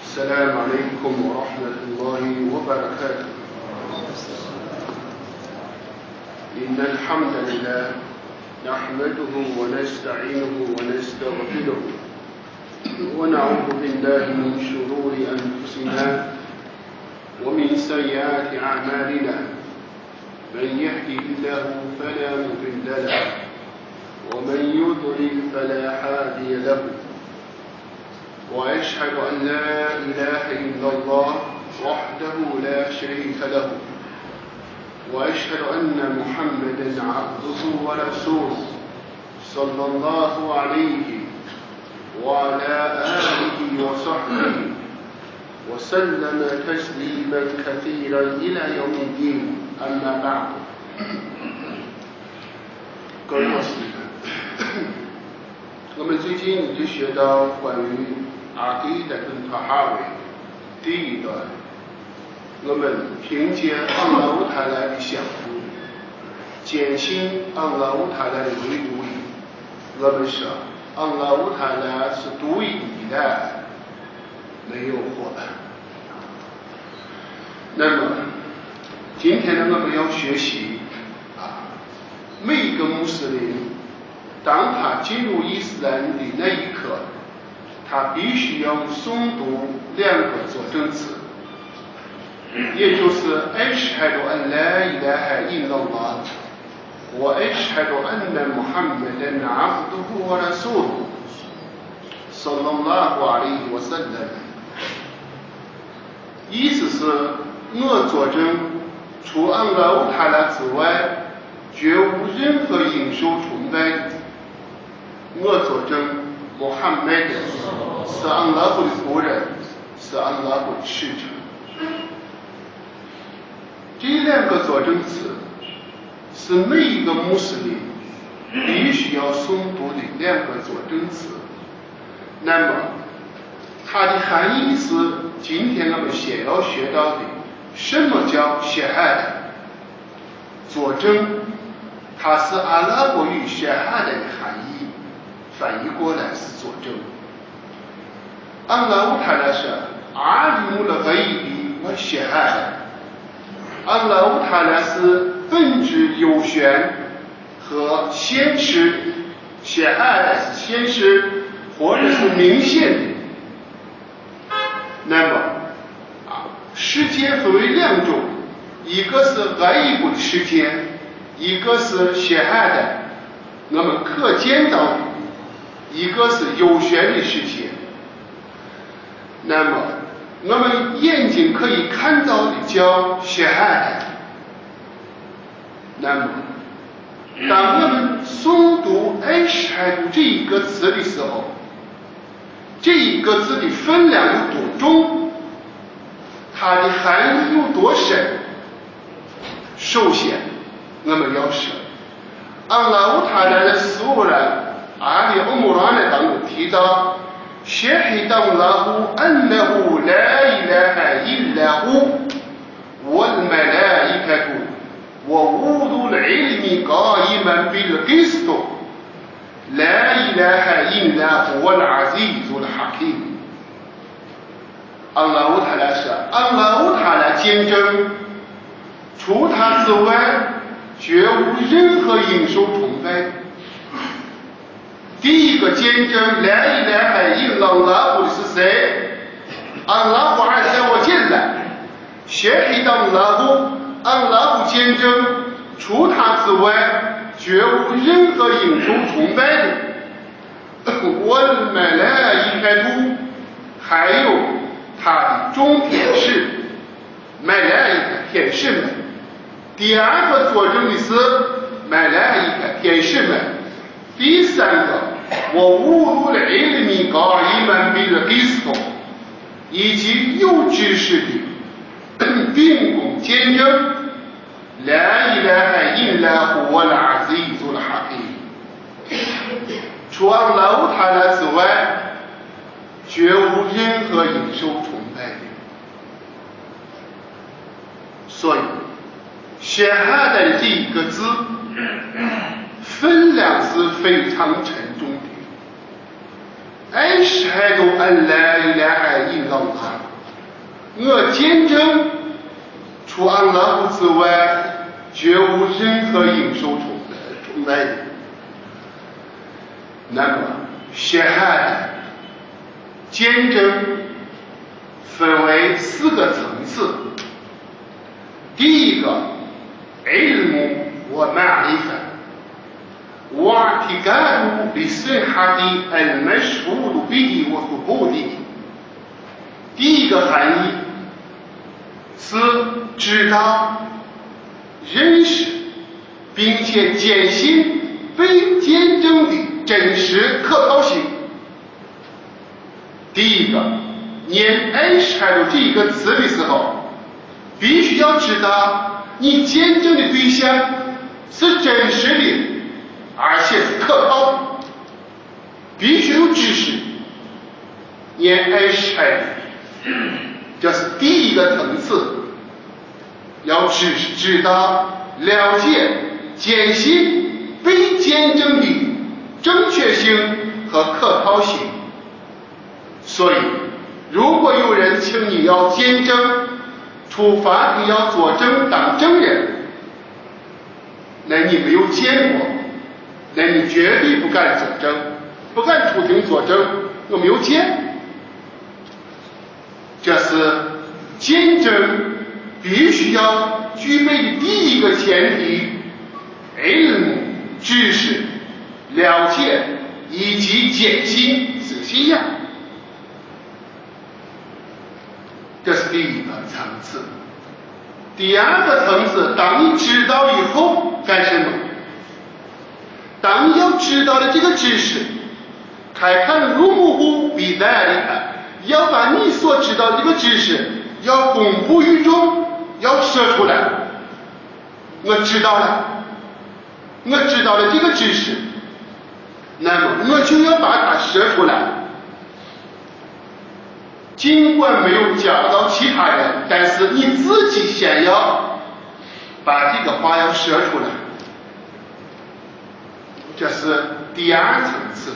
السلام عليكم ورحمة الله وبركاته. إن الحمد لله نحمده ونستعينه ونستغفره ونعوذ بالله من شرور أنفسنا ومن سيئات أعمالنا. من يهده الله فلا مضل له ومن يضلل فلا هادي له. وأشهد أن لا إله إلا الله وحده لا شريك له. وأشهد أن محمدا عبده ورسوله صلى الله عليه وعلى آله وصحبه وسلم تسليما كثيرا إلى يوم الدين. أما بعد.各位老师，我们最近就学到关于阿基德跟塔哈维第一段，我们凭借安拉乌塔来的降服，坚信安拉乌塔来的唯独一，我们说安拉乌塔来是独一的，没有伙伴。那么今天呢，我们要学习每一个穆斯林，当他进入伊斯兰的那一刻，他必须要诵读两个佐证词，也就是艾什哈杜安拉伊拉哈伊拉拉和艾什哈杜安那穆罕默德阿布杜和拉苏鲁صلى الله عليه وسلم。意思是我作证除安拉乌塔拉之外绝无任何应受崇拜的。我作证穆罕默德是安拉夫的仆人，是安拉夫的使者。这两个佐证词是每一个穆斯林必须要诵读的两个佐证词。那么它的含义是今天我们先要学到的，什么叫谢哈德？佐证，它是阿拉伯语谢哈德的含义，翻译过来是佐证。安拉乌塔拉是阿里姆了غ伊和谢哈德，安拉乌塔拉是本质有限和现实，谢哈德是现实或者是明显的。那么世界分为两种，一个是غ伊布的世界，一个是谢哈德我们可见到的，一个是有限的世界。那么我们眼睛可以看到的叫谢哈德。那么当我们诵读艾什哈杜这一个词的时候，这一个字的分量有多重，它的含义有多深。首先我们要说安拉乌塔拉的苏拉阿里乌姆兰的当中提到شهد الله أنه لا إله إلا هو والملائكة وأولو العلم قائما بالقسط لا إله إلا هو العزيز الحكيم。安拉乌塔拉说，安拉乌塔拉见证除他之外绝无任何应受崇拜。第一个见证la ilaha illallah的是谁？安拉胡安在我见了shahid Allah，安拉胡见证除他之外绝无任何应受崇拜的。wal malaikatu，还有他的众天使，malaika天使们。第二个佐证的是malaika天使们。第三个وأولو العلم قائما بالقسط，以及有知识的秉公见证لا إله إلا هو العزيز الحكيم。除安拉乌塔拉之外绝无任何应受崇拜的。所以谢哈德这一个字分量是非常沉重的。艾什哈杜安拉伊拉哈伊拉拉我见证除安拉夫之外，绝无任何应受崇拜的。那么血汗见证分为4个层次。第一个 علم ومعرفة واعتقاد بصحة المشهود به وثبوته。第一个含义是知道、认识并且坚信被见证的真实可靠性。第一个念艾什海这一个词的时候，必须要知道你见证的对象是真实的，而且是可靠的，必须有知识。念艾什海这是第一个层次，要知道、了解、坚信被见证的正确性和可靠性。所以如果有人请你要见证，出法庭要作证当证人，那你没有见过，那你绝对不敢作证，不敢出庭作证，我没有见。这是见证必须要具备的第一个前提：ilm知识、了解以及坚信是信仰。这是第一个层次。第二个层次，当你知道以后干什么？当你要知道的这个知识，开看入目乎比在里看，要把你所知道的这个知识要公布于众，要说出来。我知道了，我知道了这个知识，那么我就要把它说出来。尽管没有讲到其他人，但是你自己先要把这个话要说出来。这是第二层次。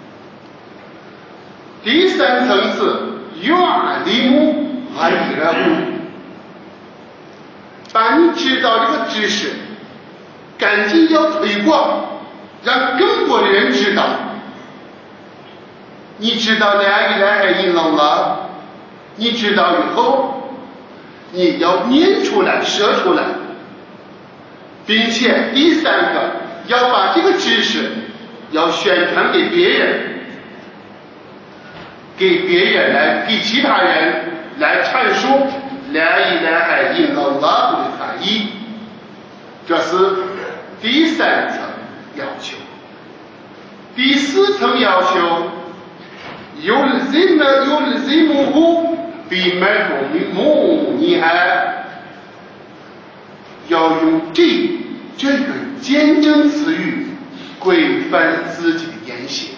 第三层次，yu'limu ghayrahu，把你知道这个知识赶紧要推广，让更多的人知道。你知道la ilaha illallah，你知道以后，你要念出来、说出来，并且第三个要把这个知识要宣传给别人，给其他人来阐述la ilaha illallah的含义。这是第三层要求。第四层要求，yulzimuhu bimafhumiha，要用这个见证词语规范自己的言行。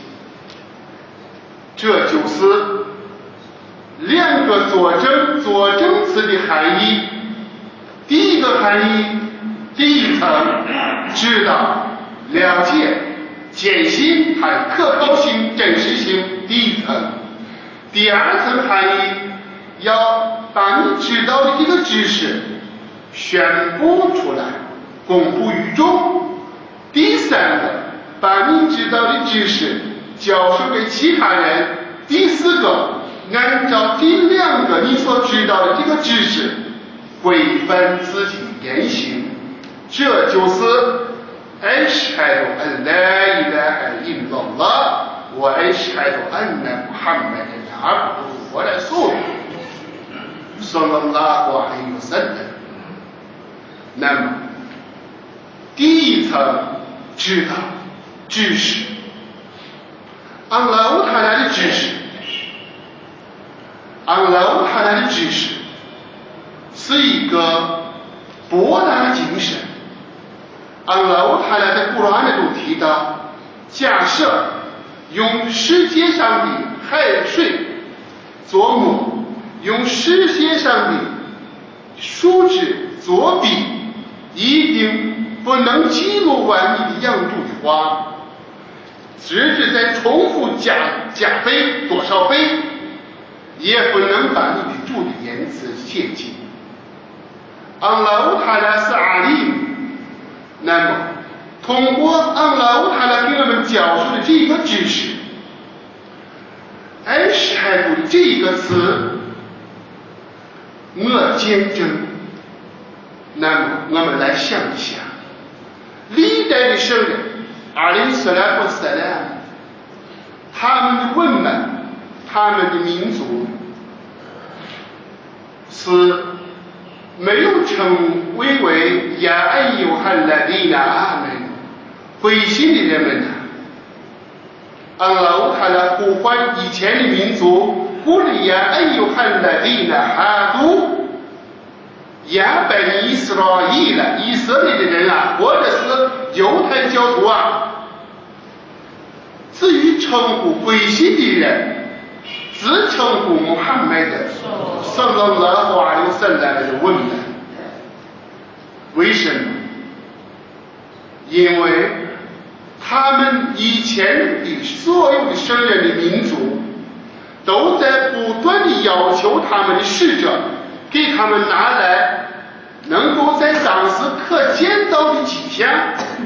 这就是两个佐证词的含义。第一个含义，第一层知道、了解、坚信它的可靠性、真实性，第一层。第二层含义，要把你知道的这个知识宣布出来，公布于众。第三个，把你知道的知识教授给其他人。第四个，按照第两个你所知道的这个知识规范自己的言行。这就是ashhadu an la ilaha illallah wa ashhadu anna muhammadan abduhu wa rasuluhu sallallahu alaihi wasallam。那么第一层知道知识，安拉乌塔拉的知识，安拉乌塔拉的知识是一个博大精深。安拉乌塔拉在古兰中提到，假设用世界上的海水做墨，用世界上的树枝做笔，一定不能记录完你的养猪的话，直至再重复加倍多少倍， 也不能把你的主的言辞写尽。安拉乌塔拉是阿里，那么通过安拉乌塔拉给我们教授的这一个知识，艾什海布的这一个词，我见证。那么我们来想一想，历代的圣人阿里斯拉和斯拉，他们的文明，他们的民族是没有称为呀哎呦汉拉蒂纳阿门灰心的人们呢。安拉乌塔拉呼唤以前的民族，呼里呀哎呦汉拉蒂纳哈杜。亚本以色列的以色列的人啊，或者是犹太教徒啊，至于称呼归信的人，只称呼穆罕默德sallallahu alaihi wasallam的文明。为什么？因为他们以前的所有的圣人的民族，都在不断的要求他们的使者给他们拿来能够在当时可见到的迹象。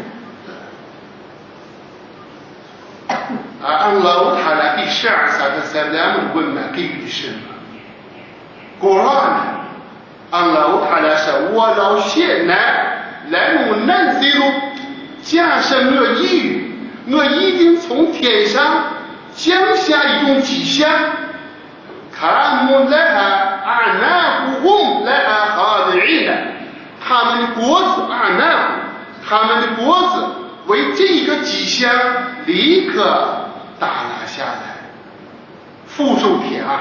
安拉乌塔拉给12萨的塞拉姆文明给予的什么？果然，安拉乌塔拉说：“我老谢难来努难西路，假设我一定从天上降下一种迹象。”他们来阿纳胡翁来阿哈的人呢，他们的脖子阿纳，他们的脖子为这一个迹象立刻耷拉下来，俯首帖耳。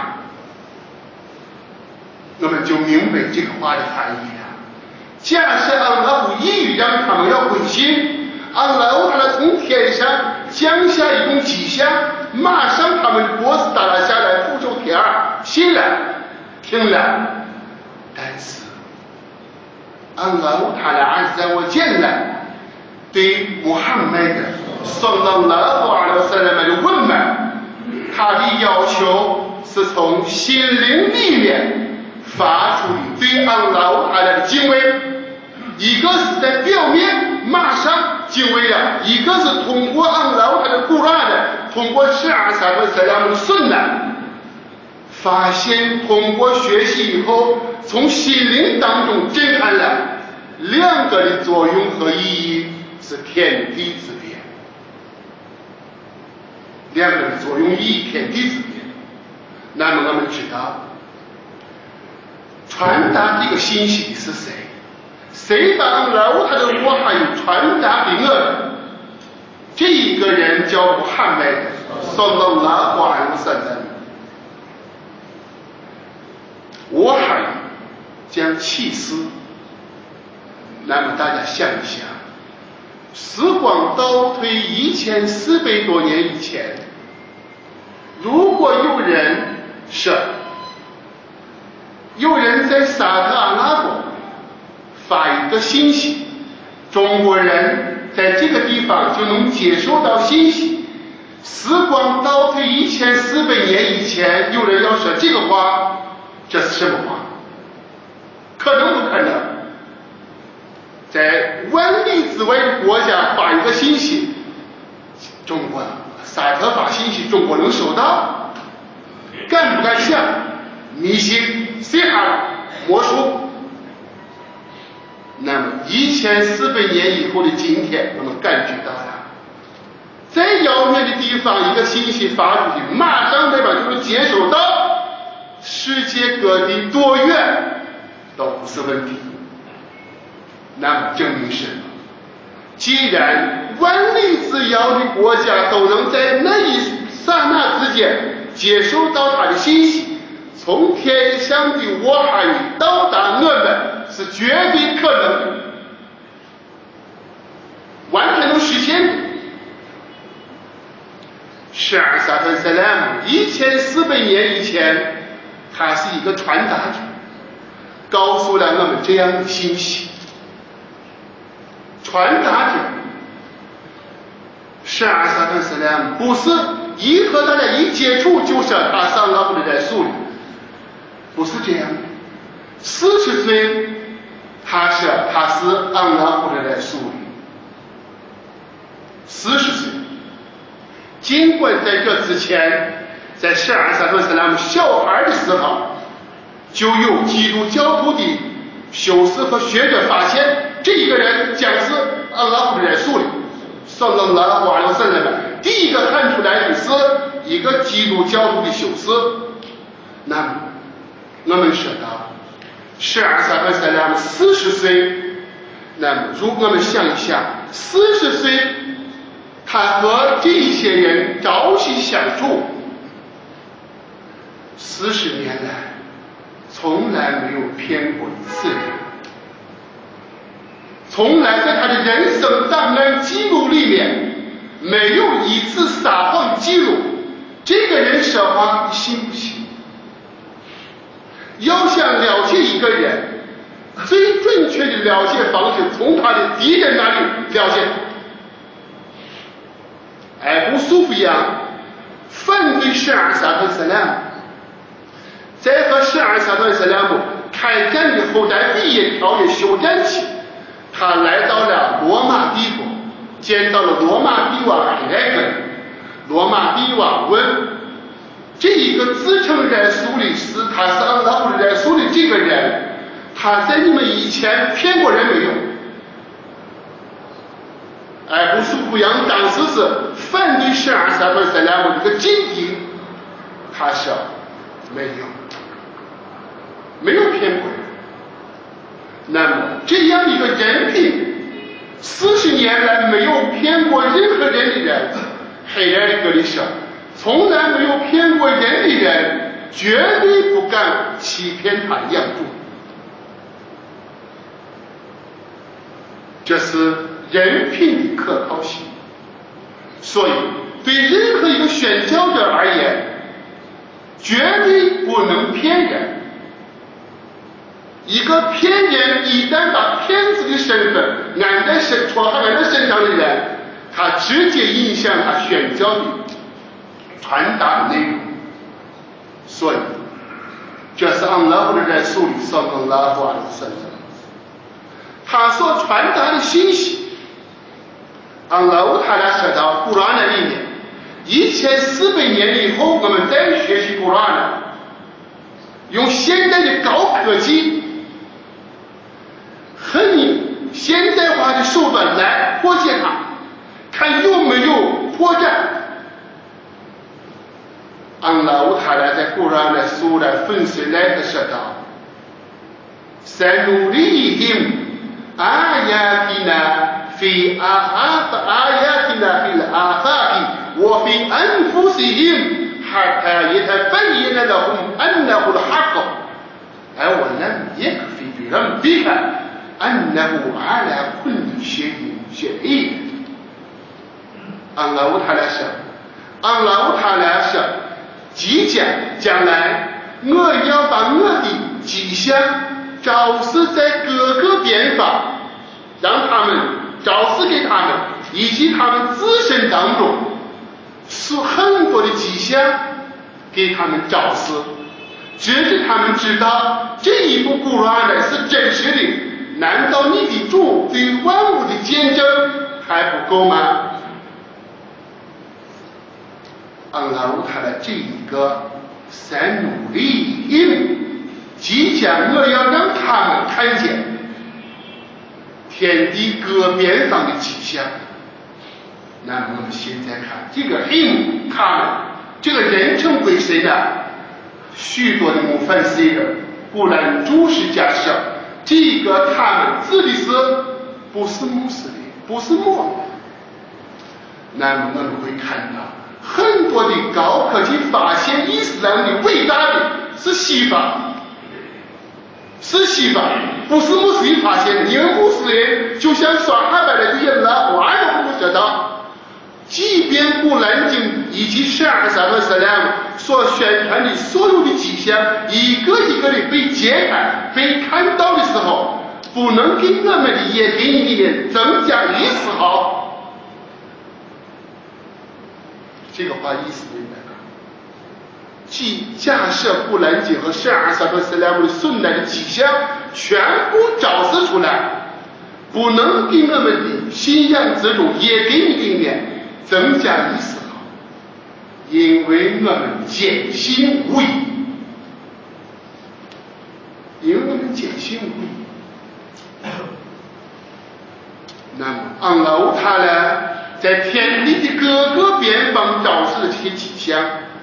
我们就明白这个话的含义了。假设安拉不意欲让他们要归心，安拉他从天上降下一种迹象，马上他们脖子耷拉下来，俯首帖耳，信了，听了。但是安拉他的安在我见了，对穆罕默德sallallahu alaihi wasallam的问难，他的要求是从心灵里面发出的对安拉他的敬畏，一个是在表面马上敬畏了，一个是通过安拉他的古兰的，通过12萨和塞拉姆的顺难，发现通过学习以后，从心灵当中震撼了，两个的作用和意义是天地之别，两个的作用意义天地之别。那么我们知道，传达这个信息的是谁？谁把安拉他的我还有传达给我的？这一个人叫穆罕默德sallallahu alaihi wasallam。我还将启示。那么大家想一想，时光倒退1400多年以前，如果有人在沙特阿拉伯发一个信息，中国人在这个地方就能接收到信息。时光倒退1400年以前，有人要说这个话，这是什么话？可能不可能？在万里之外的国家发一个信息，中国沙特发信息，中国能收到？敢不敢想？迷信谁哈魔术？那么1400年以后的今天，我们感觉到了，在遥远的地方一个信息发出去，马上对吧就能接收到，世界各地多远都不是问题。那么证明什么？既然万里之遥的国家都能在那一刹那之间接收到他的信息，从天上的我还到达我们是绝对可能的，完全能实现的。12萨特塞拉姆1400年以前，他是一个传达者，告诉了我们这样的信息。传达者12萨特塞拉姆不是和大家一接触就说他上拉布的在树里， 不是这样的。40岁，他是安拉呼的来树立。40岁，尽管在这之前，在12萨勒斯拉姆小孩的时候，就有基督教徒的修士和学者发现，这一个人将是安拉呼的来树立。sallallahu alaihi wasallam，第一个看出来的是一个基督教徒的修士。那么我们说到12萨勒斯拉姆40岁，那么如果我们想一想，40岁他和这些人朝夕相处，40年来从来没有骗过一次人，从来在他的人生档案记录里面没有一次撒谎的记录。这个人说谎，你信不信？要想了解一个人，最准确的了解方式，从他的敌人那里了解。艾布苏菲扬反对12萨勒斯拉姆，在和12萨勒斯拉姆开战的后代毕业条约休战期，他来到了罗马帝国，见到了罗马帝王海莱根。罗马帝王问这一个自称来苏里斯，他是安拉呼的来苏的这个人，他在你们以前骗过人没有？艾布苏布扬当时是反对12萨勒斯拉姆这个禁地，他说没有骗过人。那么这样一个人品，40年来没有骗过任何人的人，黑人格里说，从来没有骗过人的人，绝对不敢欺骗他的养主。这是人品的可靠性。所以对任何一个宣教者而言，绝对不能骗人。一个骗人一旦把骗子的身份按在身上的人，他直接影响他宣教的传达的内容。所以这是安拉呼的来树立sallallahu alaihi wasallam他所传达的信息。安拉乌塔拉说到古兰的里面，1400年以后我们再学习古兰，用现在的高科技很现代化的手段来破解它，看有没有破绽。安拉乌塔拉在古兰的苏拉分析来的说道：“سنريهم آياتنا في الآفاق وفي أنفسهم حتى يتبين لهم أنه الحق أولم يكف بربك أنه على كل شيء شهيد。”安拉乌塔拉说，即将来我要把我的迹象昭示在各个边方，让他们昭示给他们以及他们自身当中是很多的迹象给他们昭示，直至他们知道这一部古兰来是真实的。难道你的主对万物的见证还不够吗？安拉乌塔的这一个三努力即将我要让他们看见天地各边方的迹象。那么我们现在看这个他们这个人称归谁呢？许多的穆凡西人、古兰注释家说，这个他们指的是不是穆斯林，不是穆罕默德。那么我们会看到很多的高科技发现伊斯兰的伟大的是西方，不是穆斯林发现的。因为穆斯林就像刷哈白的这些拉华的不知道，即便古兰经以及12萨勒斯拉姆所宣传的所有的迹象一个一个的被揭开被看到的时候，不能给我们的眼睛里面增加一丝毫。这个话意思明白吗？ 即假设布兰姐和圣阿萨德斯莱姆的顺乃的迹象全部昭示出来，不能给我们的信仰之中也给你里面增加一丝毫，因为我们坚信无疑，因为我们坚信无疑。那么安拉乌塔呢，在天地的各个边方昭示的这些迹象，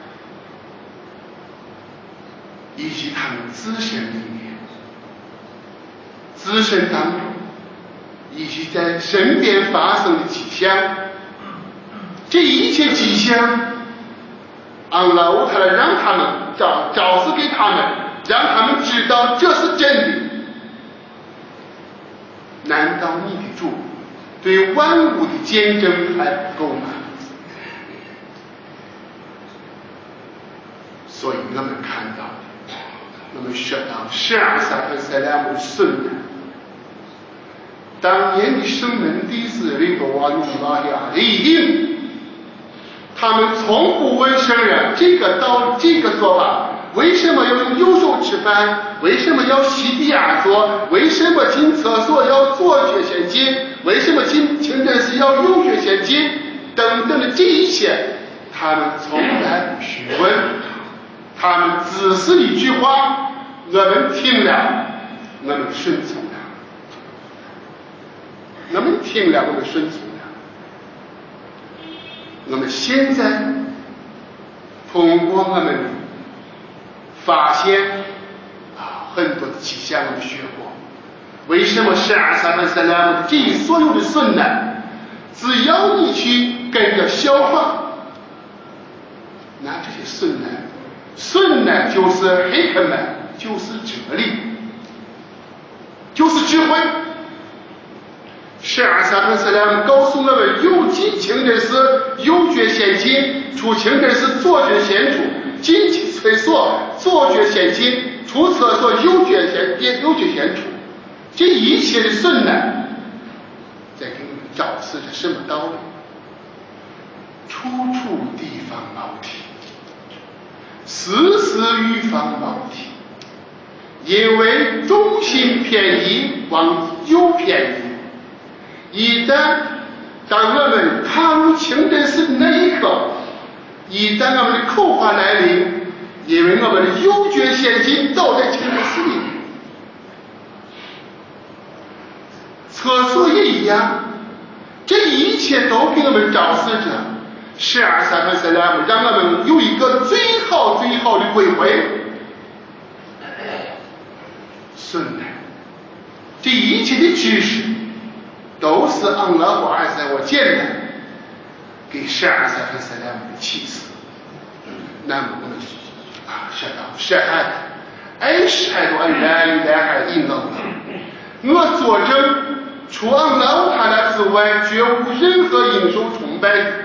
以及他们自身里面、自身当中，以及在身边发生的迹象，这一切迹象，安拉乌塔来让他们昭示给他们，让他们知道这是真的。难道你的主对万物的见证还不够吗？所以我们看到，我们说到圣阿萨克塞拉姆顺的当年的圣门弟子里头啊，努拉亚利，他们从不问圣人这个做法为什么要用右手吃饭，为什么要席地而坐，为什么进厕所要左脚先进，为什么进清真寺要右脚先进，等等的这一切，他们从来不询问，他们只是一句话，我们听了，我们顺从了，我们听了，我们顺从了。我们现在通过我们发现很多的迹象，我们学过，为什么圣阿萨曼萨拉姆这所有的顺呢？只要你去跟着效仿，那这些顺呢就是黑克曼，就是哲理，就是智慧。圣阿萨曼萨拉姆告诉我们，有进清真寺右脚先进，出清真寺左脚先出，进厕所左脚先进，出厕所右脚先出，这一切的顺呢，在给我们昭示着什么道理？处处地方毛体，时时预防毛体，因为重心偏移往右偏移。一旦当我们踏入清真寺的那一刻，一旦我们的口法来临，因为我们的右脚先进走在清真寺里面，厕所也一样，这一切都给我们昭示着圣阿萨克塞拉姆，让我们有一个最好的归回。顺带这一切的知识都是安拉胡阿塞我见的给圣阿萨克塞拉姆的启示。那么我们说到ashhadu an la ilaha illallah，我作证除安拉他的之外绝无任何应受崇拜的。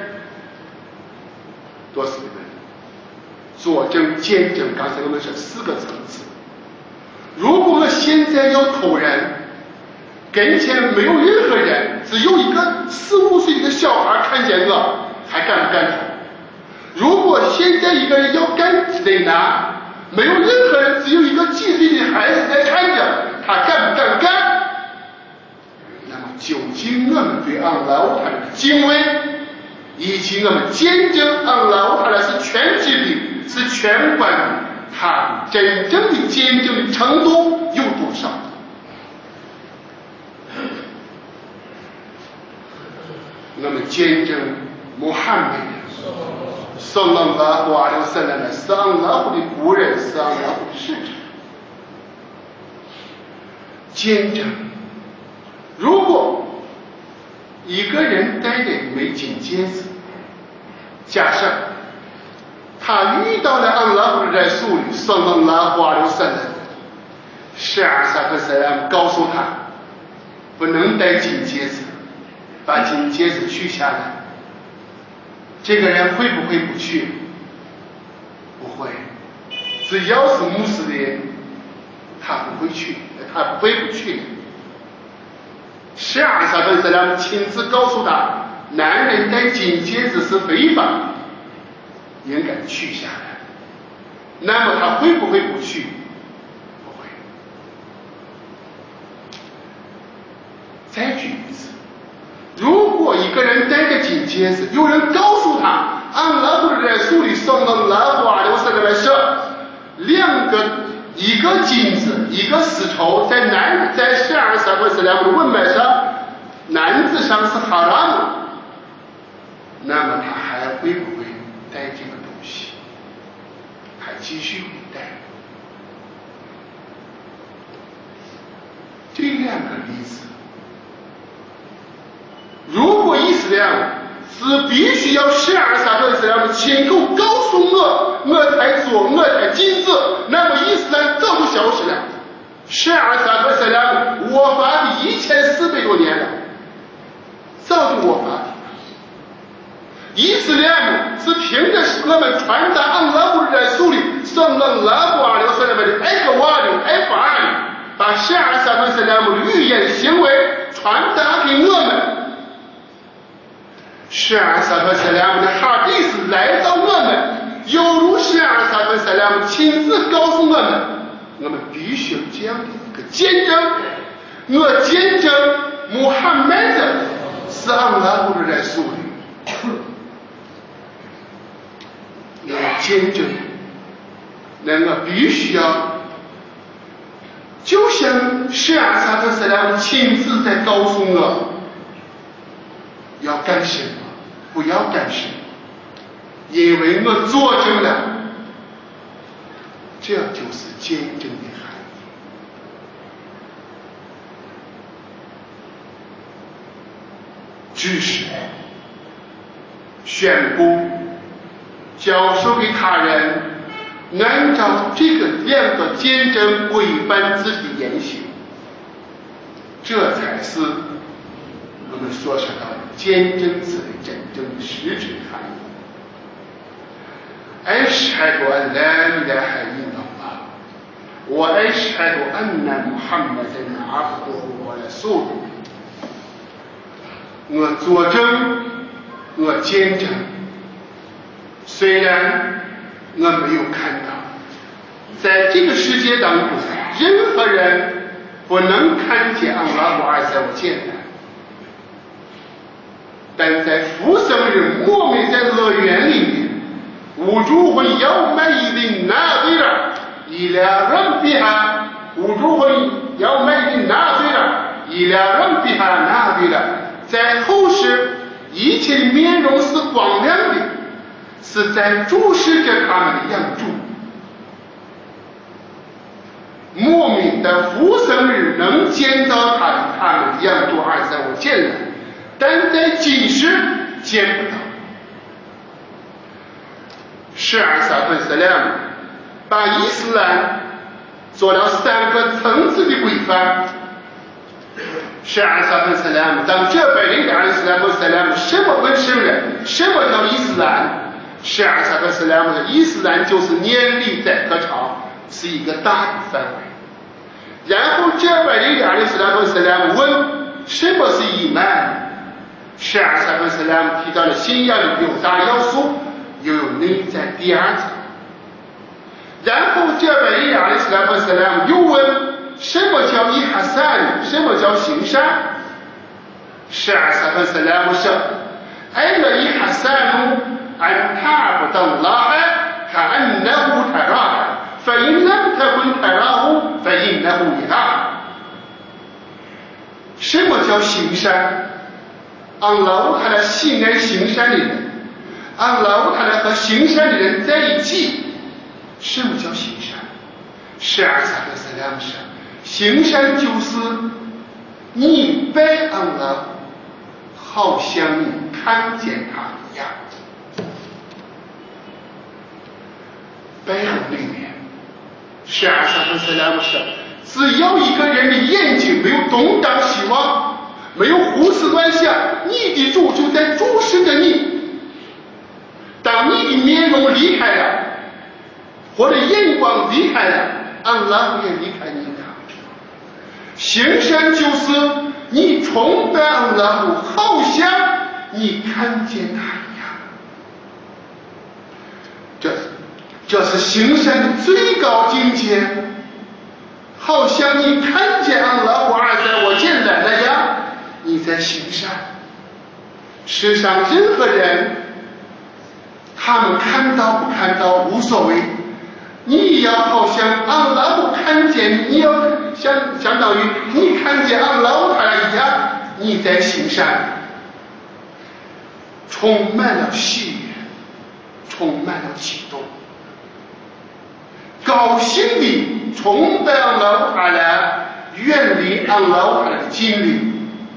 多少个人作证见证，刚才我们说4个层次。如果我现在要偷人，跟前没有任何人，只有一个4、5岁的小孩看见我，还干不干成？如果现在一个人要干贼拿，没有任何人，只有一个几岁的孩子在看着，他干不干干？那么究竟我们对安拉他的敬畏，以及我们见证安拉他是全知的，是全观的，他真正的见证的程度有多少？我们见证穆罕默德sallallahu alaihi wasallam是安拉的仆人，是安拉的使者。见证，如果一个人戴着一枚金戒指，假设他遇到了安拉的来苏里sallallahu alaihi wasallam，圣阿萨克塞拉姆告诉他不能戴金戒指，把金戒指取下来，这个人会不会不去？不会，只要是穆斯林，他不会去，他不会不去的。圣阿萨克塞拉姆亲自告诉他，男人戴金戒指是非法，应该取下来。 那么他会不会不去？不会。再举一次，如果一个人戴个金戒指，有人告诉他安拉布的苏里送了拉瓦留下来说，一个金子一个丝绸在12块2的问买上，男子上是哈拉姆，那么他还会不会戴这个东西？还继续会戴。这2个例子，如果伊斯兰是必须要12亲口告诉我才做，我才禁止，那么伊斯兰早就消失了。12我发的1400多年了，早就我发的。伊斯兰是凭着我们传达安拉布的苏里圣人拉布阿留萨拉的埃个瓦里埃法阿里，把12的语言行为传达给我们。12的哈迪斯来到我们，犹如12亲自告诉我们必须有这样的一个见证。我见证穆罕默德是安拉布的苏里，我见证，那我必须要就像12亲自在告诉我要干什么，不要干什么，因为我作证了，这就是见证的含义。只是宣布教授给他人，按照这个2个见证规范自己的言行，这才是我们所说到的见证词的真正的实质含义。أشهد أن لا إله إلا الله وأشهد أن محمدا عبده ورسوله。我作证，我见证，虽然我没有看到，在这个世界当中，任何人不能看见安拉瓦尔在我见的。但在复生日，我们在乐园里面，وجوه يومئذ ناظرة إلى ربها وجوه يومئذ ناظرة إلى ربها ناظرة。在后世，一切的面容是光亮的，是在注视着他们的仰注。莫名的复生日能见到他们的仰注而在我见了，但在今世见不到。12把伊斯兰做了3个层次的规范。12当这辈人讲伊斯兰什么为圣人，什么叫伊斯兰？12的伊斯兰就是年龄在可长，是一个大的范围。然后这辈人讲伊斯兰问什么是伊曼？12提到了信仰的6大要素，又有内在第2层。然后这辈人阿里斯兰又问什么叫伊哈散，什么叫行善？12说أن الإحسان أن تعبد الله كأنه تراه فإن لم تكن تراه فإنه يراك。什么叫行善？安拉他来喜爱行善的人，安拉他来和行善的人在一起。什么叫行善？12说，行善就是你拜安拉，好像你看见他一样。拜里面12说，只要一个人的眼睛没有东张西望，没有胡思乱想，你的主就在注视着你。当你的面容离开了，或者眼光离开了，安拉也离开你了。行善就是你崇拜安拉，好像你看见他一样。这这是行善的最高境界，好像你看见安拉胡尔在我见来那样，你在行善。世上任何人，他们看到不看到无所谓，你要好像安拉胡看见你，要相当于你看见安拉胡他一样，你在行善，充满了喜悦，充满了激动，高兴地崇拜安拉胡他来，远离安拉胡他的经历。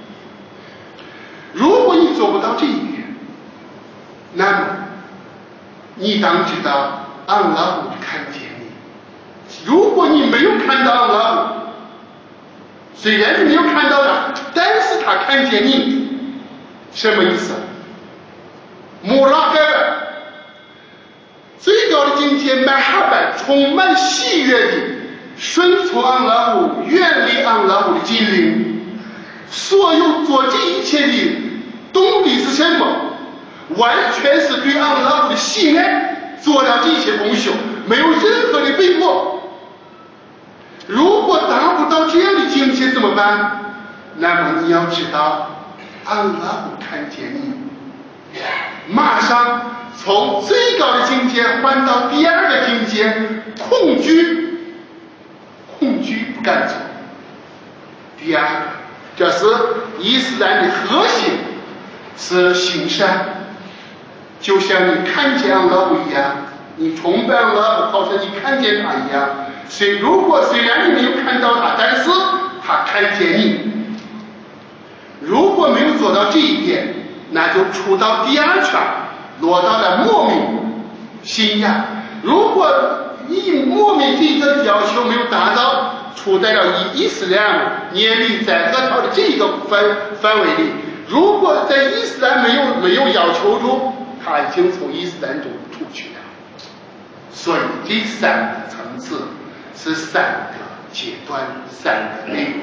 如果你做不到这一点，那么你当知道安拉胡看见你。如果你没有看到安拉胡，虽然你没有看到他，但是他看见你，什么意思？穆拉盖尔最高的境界，麦哈拜，充满喜悦的顺从安拉胡，远离安拉胡的禁令。所有做这一切的动力是什么？完全是对安拉胡的喜爱，做了这些功修，没有任何的被迫。如果达不到这样的境界怎么办？那么你要知道，安拉胡看见你，马上从最高的境界换到第二个境界，恐惧不敢做。第二个，这是伊斯兰的核心，是行善，就像你看见安拉胡一样，你崇拜安拉胡，好像你看见他一样。如果虽然你没有看到他，但是他看见你。如果没有做到这一点，那就出到第二圈，落到了莫名信仰。如果你莫名这个要求没有达到，处在了伊斯兰年龄在何条的这个范围里。如果在伊斯兰没有要求中，他已经从伊斯兰中出去了。所以这三个层次是三个阶段，三个内容。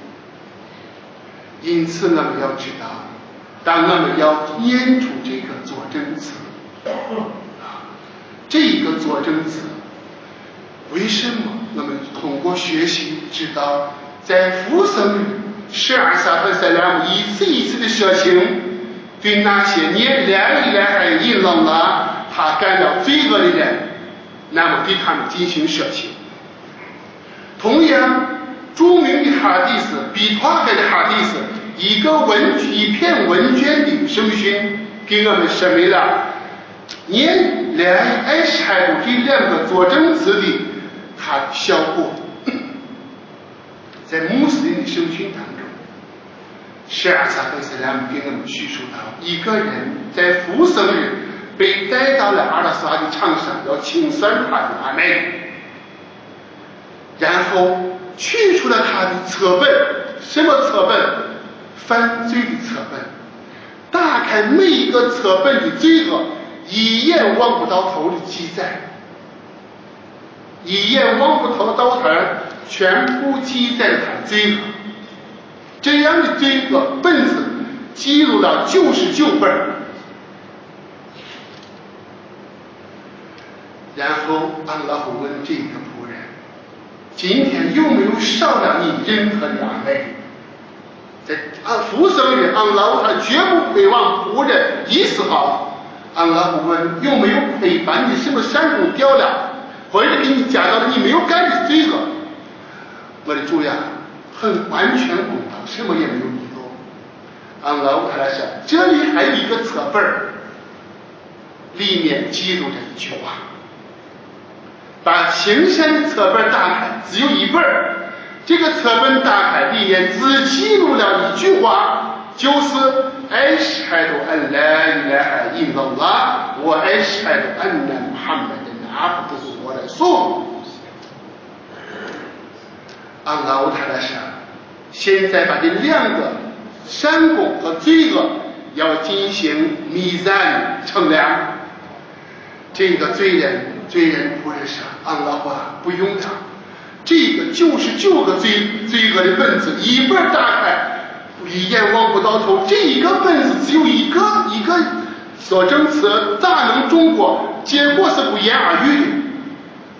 因此我们要知道，当我们要念出这个佐证词，这个佐证词为什么我们通过学习知道，在福生日12萨和塞拉姆一次一次的舍情，对那些念来以来还引领了他干了罪恶的人，那么对他们进行舍情。同样，著名的哈迪斯，比托海的哈迪斯，一篇文卷的圣训，给我们说明了念来爱是海度这两个佐证词的它的效果。在穆斯林的圣训当中，12萨和塞拉姆给我们叙述到，一个人在复生日被带到了阿拉斯加的场上，要清算他的阿妹，然后取出了他的册本。什么册本？犯罪的册本。打开每一个册本的罪恶，一眼望不到头的记载，一眼望不到头，全部记载了他的罪恶。这样的罪恶本子记录了99本。然后安拉胡问这个仆人，今天有没有少了你任何的安慰？在复生日，安拉胡他绝不会往仆人一丝毫。安拉胡问有没有亏把你什么善功掉了，或者给你加到了你没有干的罪恶？我的主呀，很完全公道，什么也没有遗漏。安拉胡他来说，这里还有一个册本，里面记录着一句话。把行善的册本打开，只有一本。这个册本打开，里面只记录了一句话，就是艾什海多安拉伊拉哈伊拉拉，我艾什海多安拉穆罕默德阿布杜我来说。安拉乌塔拉说，现在把这两个善功和罪恶要进行弥赞称量。这个罪人仆人说，安拉话不用了，这个99个罪恶的本子，一本打开，一眼望不到头。这一个本子只有一个佐证词，咋能中过？结果是不言而喻的。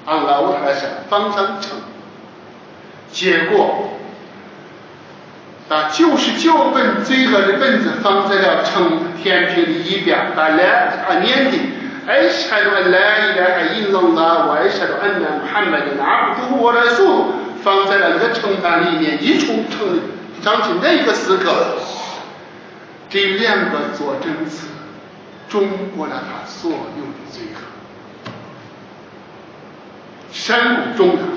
按老太上方上称，结果把99本罪恶的本子放在了成天平的一边，把念的أشهد أن لا إله إلا الله وأشهد أن محمدا عبده ورسوله放在了那个称盘里面，一出上去那个时刻，这2个佐证词中过了他所有的罪恶，山谷中的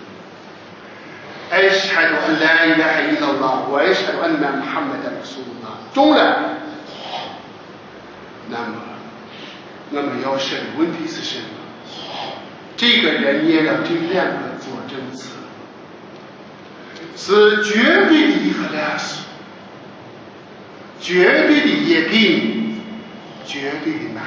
أشهد أن لا إله إلا الله وأشهد أن محمدا رسول الله中了，那么要审问题是什么？这个人念了这2个佐证词，是绝对的一个良心，绝对的业定，绝对的呐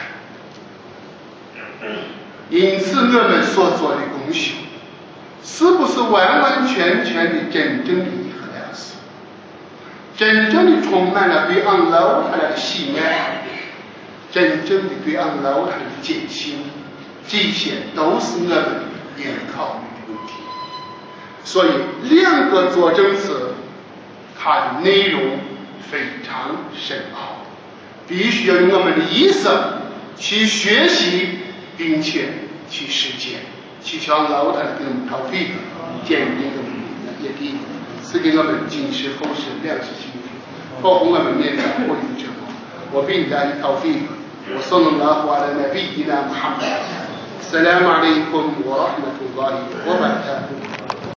喊。因此，我们所做的功修，是不是完完全全的真正的一个良心？真正的充满了对安拉他的喜爱，真正的对安拉他的坚信，这些都是我们应考虑的问题。所以2个佐证词，它的内容非常深奥，必须要用我们的一生去学习，并且去实践，去求安拉他的给我们逃避，坚定我们的业力，赐给我们今世后世良识幸福，保护我们免得获利折磨。وبالله التوفيق وصلى الله على نبينا محمد. السلام عليكم ورحمة الله وبركاته.